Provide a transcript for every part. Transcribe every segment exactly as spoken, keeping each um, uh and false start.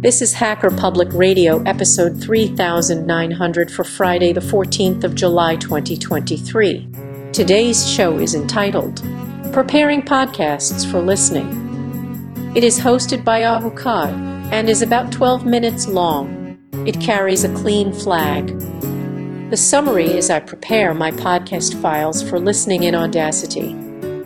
This is Hacker Public Radio, episode three thousand nine hundred for Friday, the fourteenth of July, twenty twenty-three. Today's show is entitled, Preparing Podcasts for Listening. It is hosted by Ahuka and is about twelve minutes long. It carries a clean flag. The summary is I prepare my podcast files for listening in Audacity.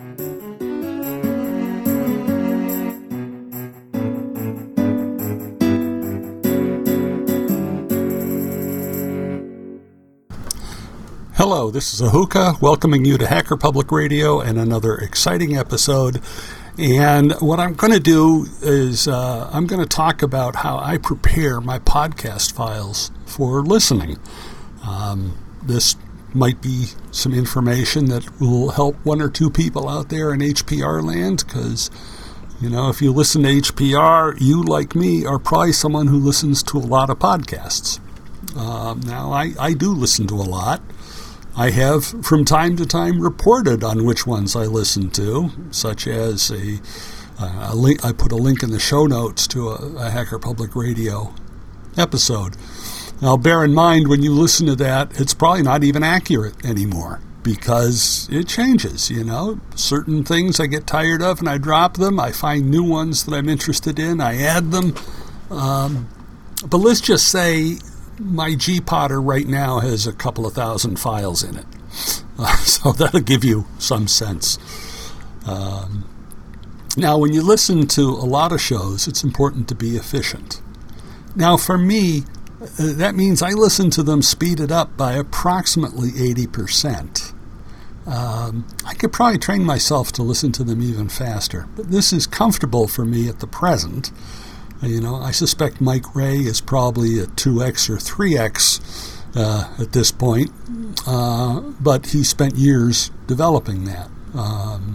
Hello, this is Ahuka, welcoming you to Hacker Public Radio and another exciting episode. And what I'm going to do is uh, I'm going to talk about how I prepare my podcast files for listening. Um, this might be some information that will help one or two people out there in H P R land, because, you know, if you listen to H P R, you, like me, are probably someone who listens to a lot of podcasts. Um, now, I, I do listen to a lot. I have, from time to time, reported on which ones I listen to, such as a, uh, a link. I put a link in the show notes to a, a Hacker Public Radio episode. Now, bear in mind, when you listen to that, it's probably not even accurate anymore, because it changes, you know. Certain things I get tired of and I drop them. I find new ones that I'm interested in. I add them. Um, but let's just say my G-Potter right now has a couple of thousand files in it. Uh, so that'll give you some sense. Um, now, when you listen to a lot of shows, it's important to be efficient. Now, for me, uh, that means I listen to them speeded up by approximately eighty percent. Um, I could probably train myself to listen to them even faster, but this is comfortable for me at the present. You know, I suspect Mike Ray is probably a two X or three X uh, at this point, uh, but he spent years developing that. Um,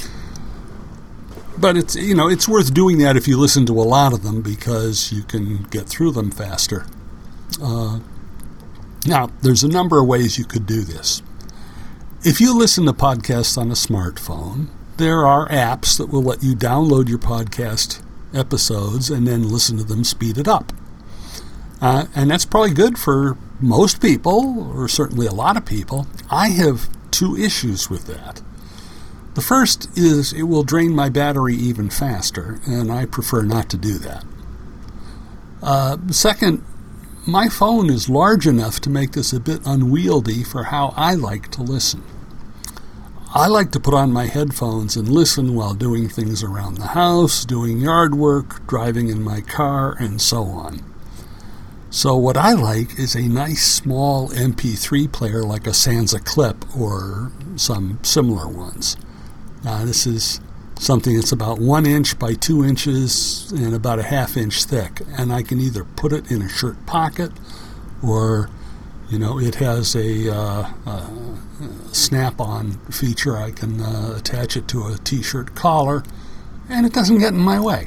but it's, you know, it's worth doing that if you listen to a lot of them, because you can get through them faster. Uh, now, there's a number of ways you could do this. If you listen to podcasts on a smartphone, there are apps that will let you download your podcast episodes and then listen to them speeded up. Uh, and that's probably good for most people, or certainly a lot of people. I have two issues with that. The first is it will drain my battery even faster, and I prefer not to do that. Uh, second, my phone is large enough to make this a bit unwieldy for how I like to listen. I like to put on my headphones and listen while doing things around the house, doing yard work, driving in my car, and so on. So what I like is a nice small M P three player like a Sansa Clip or some similar ones. Now, this is something that's about one inch by two inches and about a half inch thick, and I can either put it in a shirt pocket, or, you know, it has a uh, uh, snap-on feature. I can uh, attach it to a t-shirt collar, and it doesn't get in my way.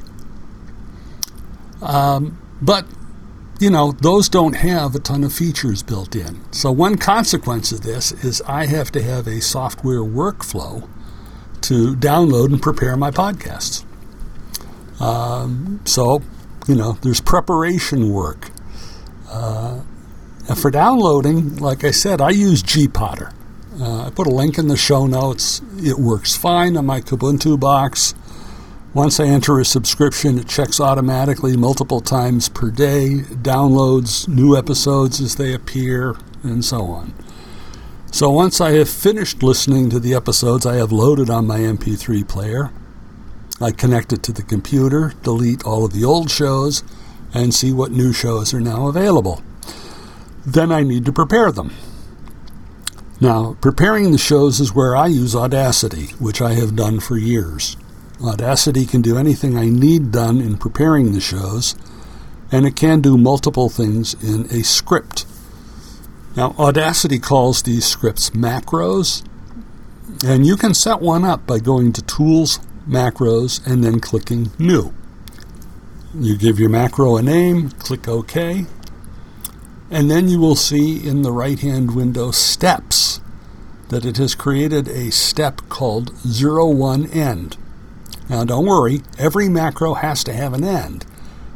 Um, but, you know, those don't have a ton of features built in. So one consequence of this is I have to have a software workflow to download and prepare my podcasts. Um, so, you know, there's preparation work. Uh, and for downloading, like I said, I use G-Potter. Uh, I put a link in the show notes. It works fine on my Kubuntu box. Once I enter a subscription, it checks automatically multiple times per day, downloads new episodes as they appear, and so on. So once I have finished listening to the episodes I have loaded on my M P three player, I connect it to the computer, delete all of the old shows, and see what new shows are now available. Then I need to prepare them. Now, preparing the shows is where I use Audacity, which I have done for years. Audacity can do anything I need done in preparing the shows, and it can do multiple things in a script. Now, Audacity calls these scripts macros, and you can set one up by going to Tools, Macros, and then clicking New. You give your macro a name, click OK, and then you will see in the right-hand window Steps that it has created a step called zero one end. Now, don't worry, every macro has to have an end,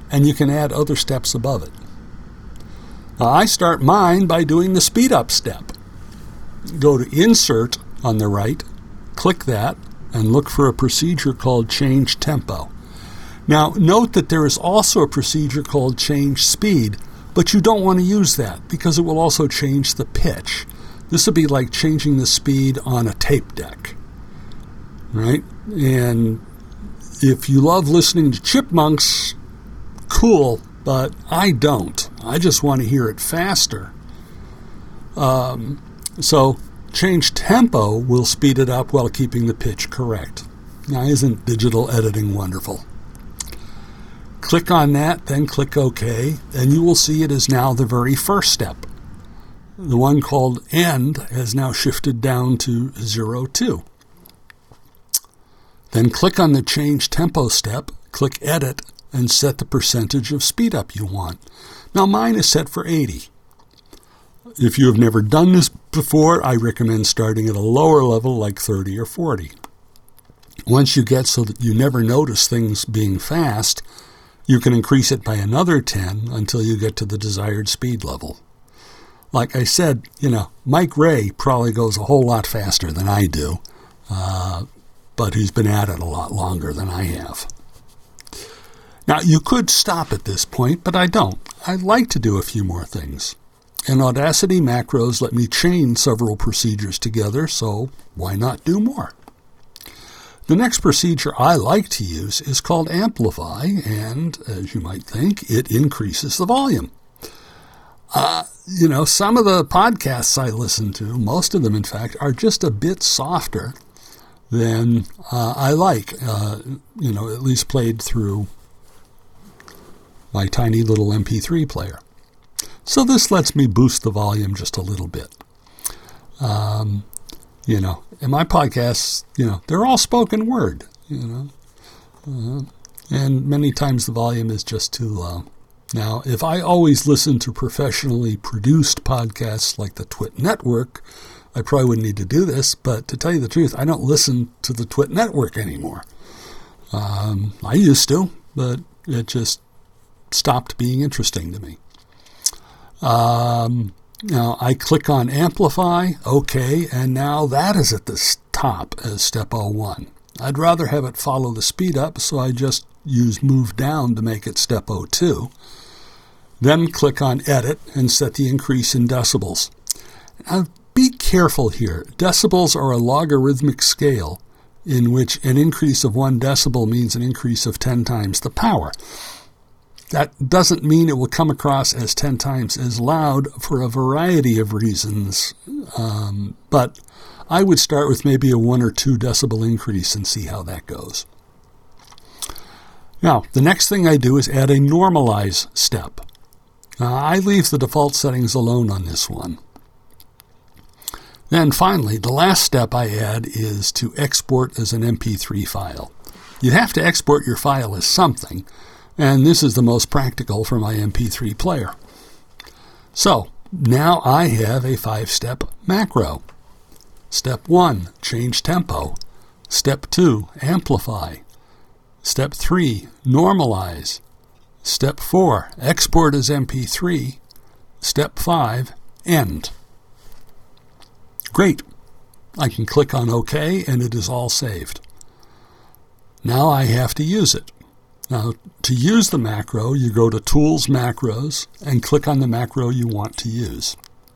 and you can add other steps above it. Now, I start mine by doing the speed up step. Go to Insert on the right, click that, and look for a procedure called Change Tempo. Now, note that there is also a procedure called Change Speed, but you don't want to use that because it will also change the pitch. This would be like changing the speed on a tape deck, right? And if you love listening to chipmunks, cool, but I don't. I just want to hear it faster. Um, so Change Tempo will speed it up while keeping the pitch correct. Now, isn't digital editing wonderful? Click on that, then click OK, and you will see it is now the very first step. The one called End has now shifted down to zero two. Then click on the Change Tempo step, click Edit, and set the percentage of speed up you want. Now mine is set for eighty. If you have never done this before, I recommend starting at a lower level like thirty or forty. Once you get so that you never notice things being fast, you can increase it by another ten until you get to the desired speed level. Like I said, you know, Mike Ray probably goes a whole lot faster than I do, uh, but he's been at it a lot longer than I have. Now, you could stop at this point, but I don't. I'd like to do a few more things. And Audacity macros let me chain several procedures together, so why not do more? The next procedure I like to use is called Amplify, and, as you might think, it increases the volume. Uh, you know, some of the podcasts I listen to, most of them, in fact, are just a bit softer than uh, I like, uh, you know, at least played through my tiny little M P three player. So this lets me boost the volume just a little bit. Um, you know, and my podcasts, you know, they're all spoken word, you know, uh, and many times the volume is just too low. Now, if I always listened to professionally produced podcasts like the Twit Network, I probably wouldn't need to do this, but to tell you the truth, I don't listen to the Twit Network anymore. Um, I used to, but it just stopped being interesting to me. Um, now, I click on Amplify, OK, and now that is at the top as step oh one. I'd rather have it follow the speed up, so I just use Move Down to make it step oh two. Then click on Edit and set the increase in decibels. Now, be careful here. Decibels are a logarithmic scale in which an increase of one decibel means an increase of ten times the power. That doesn't mean it will come across as ten times as loud for a variety of reasons, um, but I would start with maybe a one or two decibel increase and see how that goes. Now, the next thing I do is add a normalize step. Uh, I leave the default settings alone on this one. Then finally, the last step I add is to export as an M P three file. You have to export your file as something, and this is the most practical for my M P three player. So, now I have a five-step macro. Step one, change tempo. Step two, amplify. Step three, normalize. Step four, export as M P three. Step five, end. Great. I can click on OK and it is all saved. Now I have to use it. Now, to use the macro, you go to Tools, Macros, and click on the macro you want to use.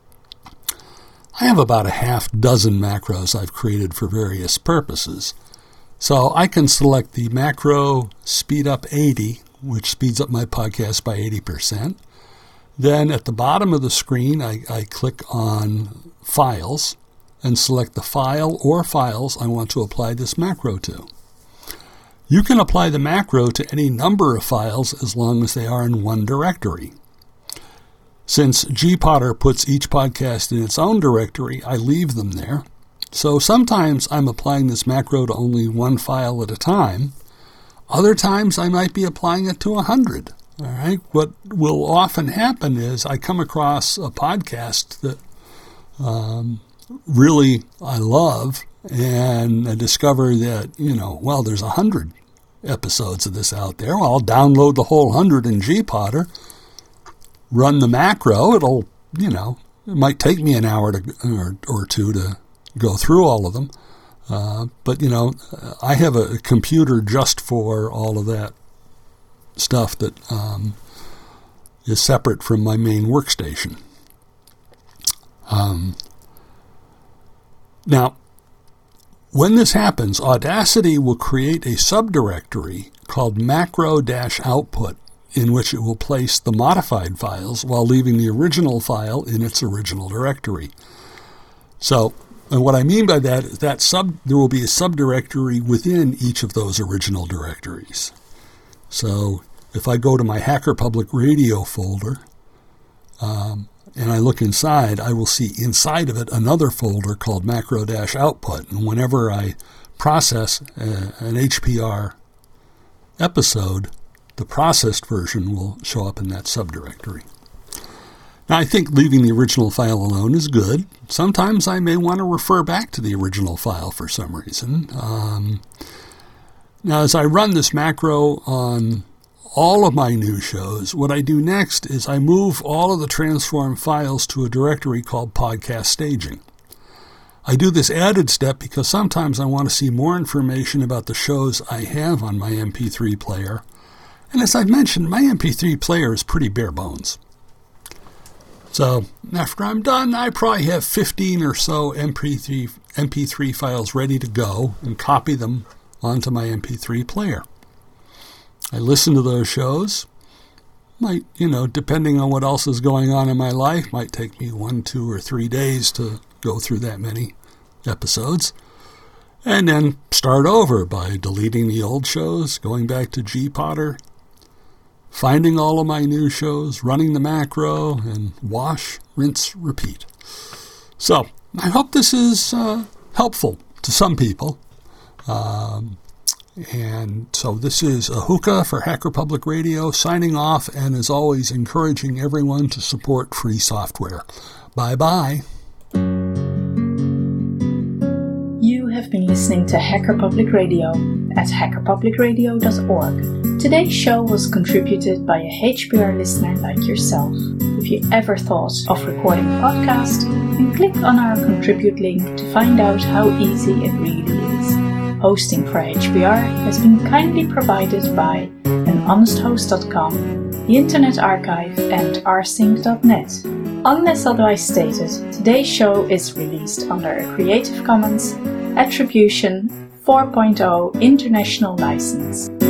I have about a half dozen macros I've created for various purposes. So I can select the macro Speed Up eighty, which speeds up my podcast by eighty percent. Then at the bottom of the screen, I, I click on Files and select the file or files I want to apply this macro to. You can apply the macro to any number of files as long as they are in one directory. Since gPodder puts each podcast in its own directory, I leave them there. So sometimes I'm applying this macro to only one file at a time. Other times I might be applying it to a hundred. All right. What will often happen is I come across a podcast that um, really I love, and I discover that, you know, well, there's a hundred episodes of this out there. Well, I'll download the whole hundred in Gpotter, run the macro. It'll, you know, it might take me an hour to, or, or two to go through all of them. Uh, but, you know, I have a computer just for all of that stuff that um, is separate from my main workstation. Um, now, when this happens, Audacity will create a subdirectory called macro-output in which it will place the modified files while leaving the original file in its original directory. So, and what I mean by that is that sub, there will be a subdirectory within each of those original directories. So if I go to my Hacker Public Radio folder um, and I look inside, I will see inside of it another folder called macro-output. And whenever I process a, an H P R episode, the processed version will show up in that subdirectory. Now, I think leaving the original file alone is good. Sometimes I may want to refer back to the original file for some reason. Um, now, as I run this macro on all of my new shows, what I do next is I move all of the transform files to a directory called Podcast Staging. I do this added step because sometimes I want to see more information about the shows I have on my M P three player. And as I've mentioned, my M P three player is pretty bare bones. So after I'm done, I probably have fifteen or so M P three, M P three files ready to go and copy them onto my M P three player. I listen to those shows. Might, you know, depending on what else is going on in my life, might take me one, two, or three days to go through that many episodes. And then start over by deleting the old shows, going back to Gpotter, finding all of my new shows, running the macro, and wash, rinse, repeat. So I hope this is uh, helpful to some people. Um, and so this is Ahuka for Hacker Public Radio, signing off, and as always, encouraging everyone to support free software. Bye-bye. You have been listening to Hacker Public Radio at hacker public radio dot org. Today's show was contributed by a H P R listener like yourself. If you ever thought of recording a podcast, then click on our contribute link to find out how easy it really is. Hosting for H P R has been kindly provided by an honest host dot com, the Internet Archive, and r sync dot net. Unless otherwise stated, today's show is released under a Creative Commons Attribution four point oh International License.